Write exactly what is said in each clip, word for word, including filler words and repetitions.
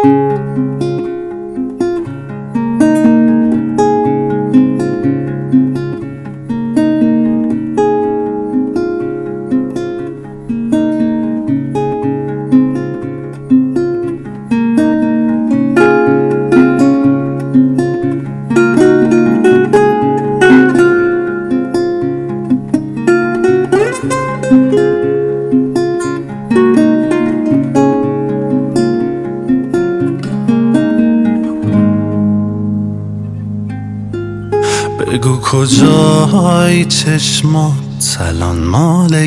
بگو کجای چشمات الان مال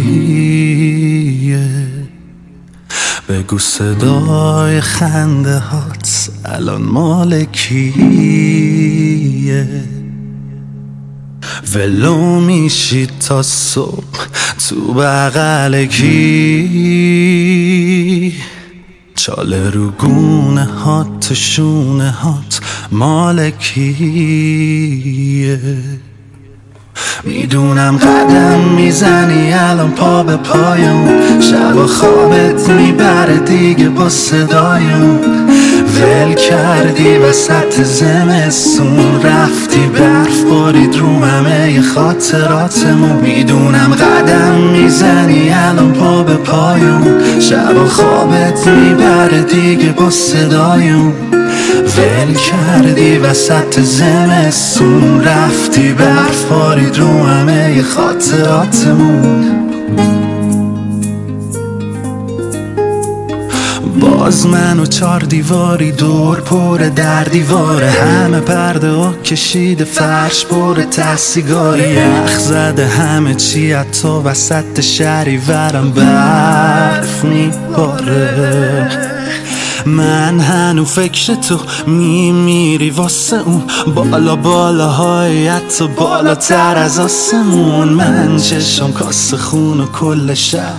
کیه؟ بگو صدای خنده هات الان مال کیه؟ ولو میشی تا صبح تو بغل کی؟ چاله رو گونه هات تو شونه هات مال کیه؟ میدونم قدم میزنی الان پا به پایم، شب و خوابت میبره دیگه با صدایم. ول کردی وسط زمستون، رفتی برف بارید رو همه خاطراتمون. میدونم قدم میزنی الان پا به پایم، شب و خوابت میبره دیگه با صدایم. ول کردی وسط زمستون، رفتی برف بارید رو همه خاطراتمون. باز من و چار دیواری دور پر در دیواره، همه پرده ها کشیده فرش پر ته سیگاری. یخ زده همه چی حتی وسط شهریورم برف میباره. من هنو فکر تو میمیری واسه اون بالا بالاهای حتی بالاتر از آسمون. من چشم کاسه خون و کل شب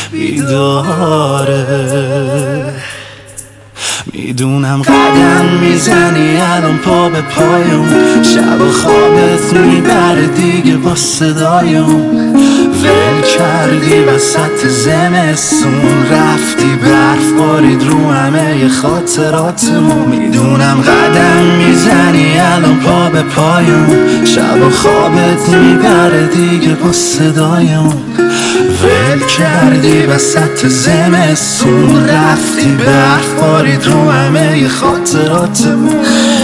بیداره. میدونم قدم میزنی الان پا به پایم، شب و خوابت میبره دیگه با صدایم. ول کردی وسط زمستون، رفتی برف بارید رو همه خاطراتمون. میدونم قدم میزنی الان پا به پایم، شب و خوابت میبره دیگه با صدایم. ول کردی وسط زمستون، رفتی برف بارید رو همه خاطراتمون.